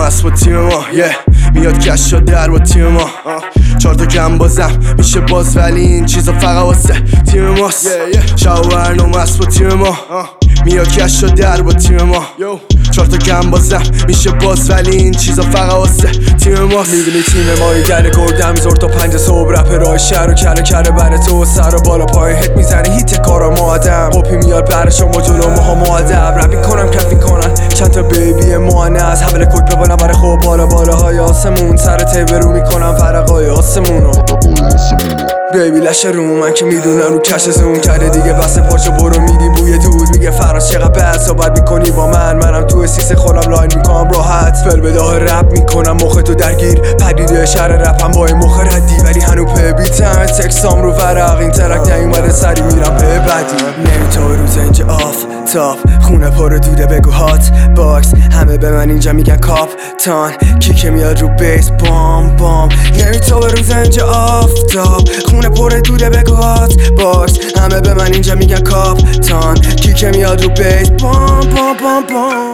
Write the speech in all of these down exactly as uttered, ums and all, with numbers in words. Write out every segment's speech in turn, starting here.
مست با تیم ما yeah. میاد کش شد در با تیم ما چهار تا کم بازم میشه باز ولی این چیزا فقط واسه تیم ماست شب و برنامه است با تیم ما میاد کش شد در با تیم ما چهار تا کم بازم میشه باز ولی این چیزا فقط واسه تیم ماست. میدونی تیم ما یه گره گردم زور تا پنج صبح رپ راه شهر و کره کره بره تو سر و بالا پای هت میزنی هیت کارا ما آدم پاپی میاد بر شما جلو ماها معدب رپ میکنم کف میکنن چند تا بیبی مانه از حول کوک ببالم برای خوب بالا بالاهای آسمون سر تیبه رو میکنم فرقای آسمونو بیبی لشه رو من که میدونم رو کش زون کرده دیگه بس پاشو برو میدی بوی دود میگه فراز چقدر بد صحبت میکنی با من منم تو سیس خودم لاین میکنم راحت فل به داه رپ میکنم مخ تو درگیر پدیده شهر رپم با این مخ ردی ولی هنو پی بیتم تکسام رو ورق این ترک نیومده سری میرم پی بعدی نمیتا روز اینجا آف تاپ خونه پر دوده بگو هات باکس همه به من اینجا میگن کاپ تان کیک میاد رو بیس بام بام نمیتا روز اینجا آف تاپ خونه پر دوده بگو هات باکس همه به من اینجا میگن کاپ تان کیک میاد رو بیس بام بام بام بام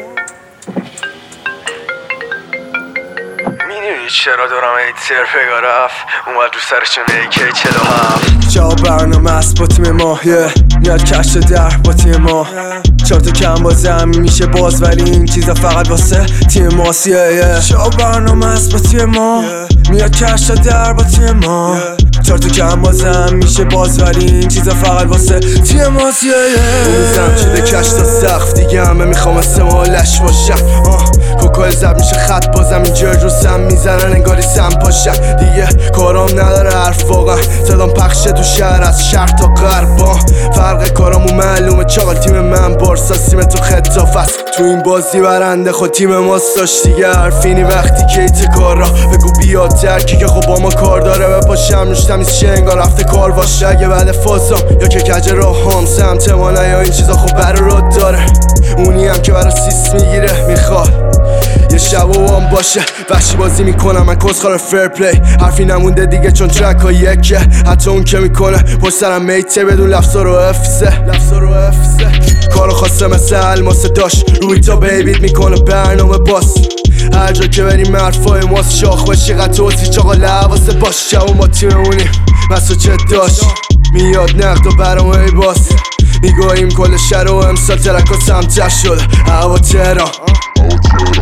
چرا دارم ایتر پگا رفت اومد رو سرشون ایکی چلو هفت جا برنامه است با تیم ما yeah. میاد کش در با تیم ما چهار تا کم بازم میشه باز ولی این چیزا فقط واسه تیم ماست yeah, yeah. جا برنامه است با تیم ما yeah. میاد کش در با تیم ما yeah. چهار تا کم بازم میشه باز ولی این چیزا فقط واسه تیم ماست yeah, yeah. روزم شده کش تا سقف دیگه همه میخوام استمالش باشم آه. کوکای زب میشه خط بازم اینجا رو سم میزنن انگاری سم پاشم دیگه کارام نداره حرف واقعا صدام پخشه تو شهر از شهر تا غرب فرق کارامو معلومه چاقل تیم من بارسا تیم تو خطاف است تو این بازی برنده خود تیم ماست داشت دیگه حرفینی وقتی که ایت کار را بگو بیاد ترکی که خب با ما کار داره بپاشم روش تمیز شه انگار رفته کار باشه اگه بعد فازم یا که کج راه هم سمت ما نه یا این چیزا خب برا رد داره اونی هم که برا سیس میگیره میخواد یه شب و هم باشه وحشی بازی میکنم من کسخار فیر پلی حرفی نمونده دیگه چون ترک ها یکه حتی اون که میکنه پشت سرم میته بدون لفظا رو افسه کارو خواسته مثل الماسه داشت روی تا بیبیت میکنه برنامه باس هر جا که بریم حرفای ماست شاخ باشی قطعاتی چاقا لحواسه باش شب و ما تیممونیم مسا چه داشت میاد نقد و برامه ای باس میگوهیم کل شهر و امسال ترک ها سمتر شده هوا تهران